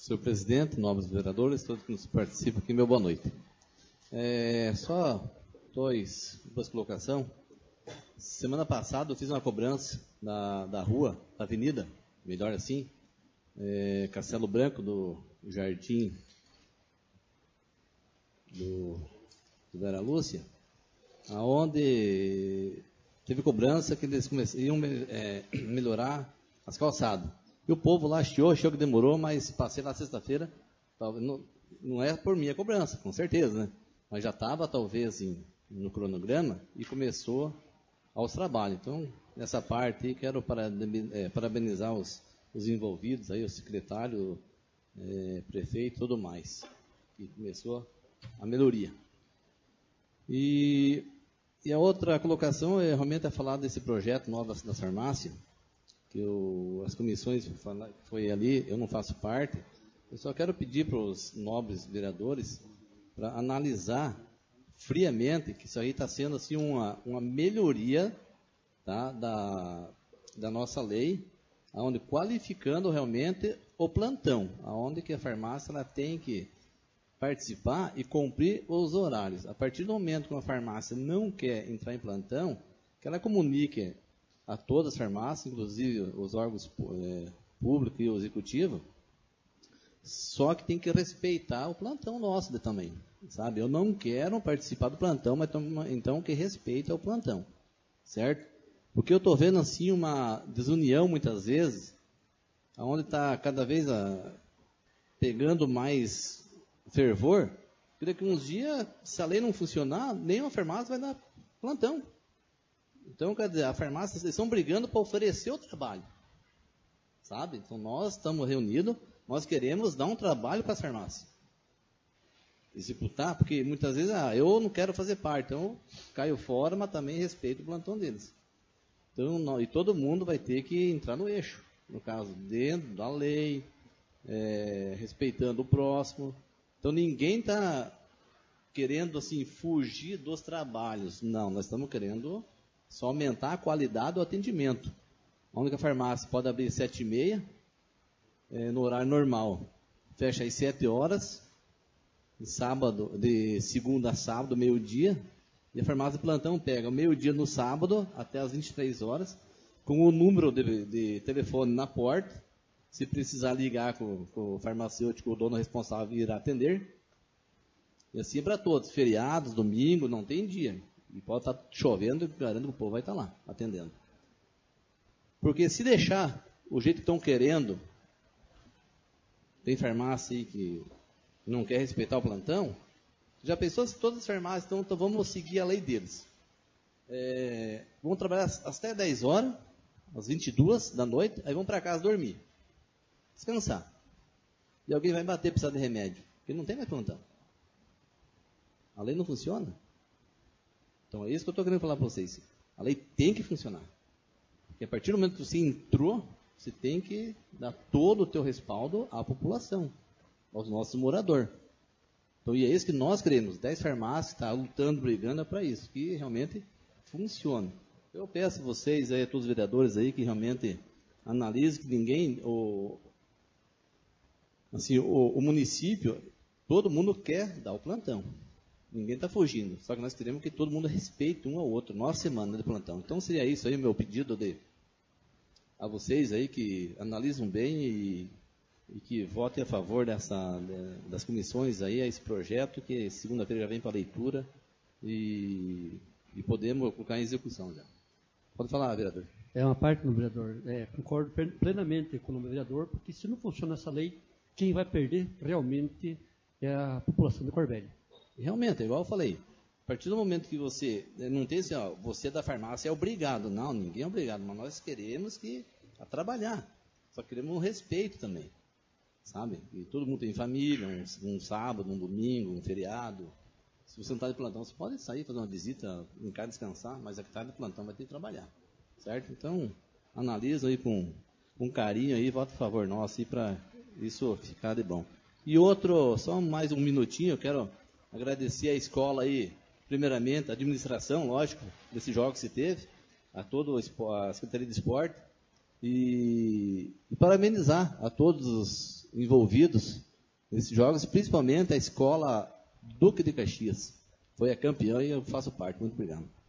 Senhor presidente, nobres vereadores, todos que nos participam aqui, meu boa noite. Só duas colocações. Semana passada eu fiz uma cobrança da rua, da avenida, melhor assim, Castelo Branco, do Jardim do Vera Lúcia, onde teve cobrança que eles iam melhorar as calçadas. E o povo lá achou que demorou, mas passei lá sexta-feira, não é por minha cobrança, com certeza, né? Mas já estava talvez no cronograma e começou aos trabalhos. Então, nessa parte aí, quero parabenizar os envolvidos, aí, o secretário, prefeito e tudo mais, que começou a melhoria. E a outra colocação realmente é falar desse projeto novo da farmácia, que as comissões foi ali, eu não faço parte. Eu só quero pedir para os nobres vereadores para analisar friamente que isso aí está sendo assim uma melhoria, tá, da nossa lei, onde qualificando realmente o plantão, onde que a farmácia ela tem que participar e cumprir os horários. A partir do momento que uma farmácia não quer entrar em plantão, que ela comunique a todas as farmácias, inclusive os órgãos públicos e o executivo, só que tem que respeitar o plantão nosso também, sabe? Eu não quero participar do plantão, mas então que respeita o plantão, certo? Porque eu estou vendo assim uma desunião muitas vezes, onde está cada vez pegando mais fervor. Creio que uns dias, se a lei não funcionar, nenhuma farmácia vai dar plantão. Então, quer dizer, a farmácia, eles estão brigando para oferecer o trabalho, sabe? Então, nós estamos reunidos, nós queremos dar um trabalho para as farmácias. Executar, porque muitas vezes, eu não quero fazer parte, então caio fora, mas também respeito o plantão deles. Então, e todo mundo vai ter que entrar no eixo, no caso, dentro da lei, respeitando o próximo. Então, ninguém está querendo, assim, fugir dos trabalhos. Não, nós estamos querendo só aumentar a qualidade do atendimento. A única farmácia pode abrir 7h30, no horário normal. Fecha às 7 horas, de segunda a sábado, meio-dia. E a farmácia de plantão pega o meio-dia no sábado, até às 23 horas, com o número de telefone na porta. Se precisar ligar com o farmacêutico, o dono responsável irá atender. E assim é para todos. Feriados, domingo, não tem dia. E pode estar chovendo, garanto que o povo vai estar lá, atendendo. Porque se deixar o jeito que estão querendo, tem farmácia aí que não quer respeitar o plantão, já pensou se todas as farmácias, então vamos seguir a lei deles. Vamos trabalhar até 10 horas, às 22 da noite, aí vamos para casa dormir. Descansar. E alguém vai bater, precisar de remédio. Porque não tem mais plantão. A lei não funciona. Então é isso que eu estou querendo falar para vocês. A lei tem que funcionar. Porque a partir do momento que você entrou, você tem que dar todo o teu respaldo à população, aos nossos moradores. Então, e é isso que nós queremos. 10 farmácias estão lutando, brigando para isso, que realmente funcione. Eu peço a vocês, a todos os vereadores aí, que realmente analisem que ninguém, o município, todo mundo quer dar o plantão. Ninguém está fugindo, só que nós queremos que todo mundo respeite um ao outro, nossa semana de plantão. Então seria isso aí o meu pedido a vocês aí que analisam bem e que votem a favor das comissões aí, a esse projeto, que segunda-feira já vem para leitura e podemos colocar em execução já. Pode falar, vereador. É uma parte do vereador. Concordo plenamente com o vereador, porque se não funciona essa lei, quem vai perder realmente é a população de Corvelha. Realmente, igual eu falei, a partir do momento que você não tem assim, você da farmácia é obrigado. Não, ninguém é obrigado, mas nós queremos trabalhar. Só queremos um respeito também, sabe? E todo mundo tem família, um sábado, um domingo, um feriado. Se você não está de plantão, você pode sair, fazer uma visita, em casa descansar, mas a que está de plantão vai ter que trabalhar, certo? Então, analisa aí com carinho aí, vota a favor nosso aí para isso ficar de bom. E outro, só mais um minutinho, eu quero agradecer a escola aí, primeiramente, a administração, lógico, desses jogos que se teve, a toda a Secretaria de Esporte, e parabenizar a todos envolvidos nesses jogos, principalmente a escola Duque de Caxias. Foi a campeã e eu faço parte. Muito obrigado.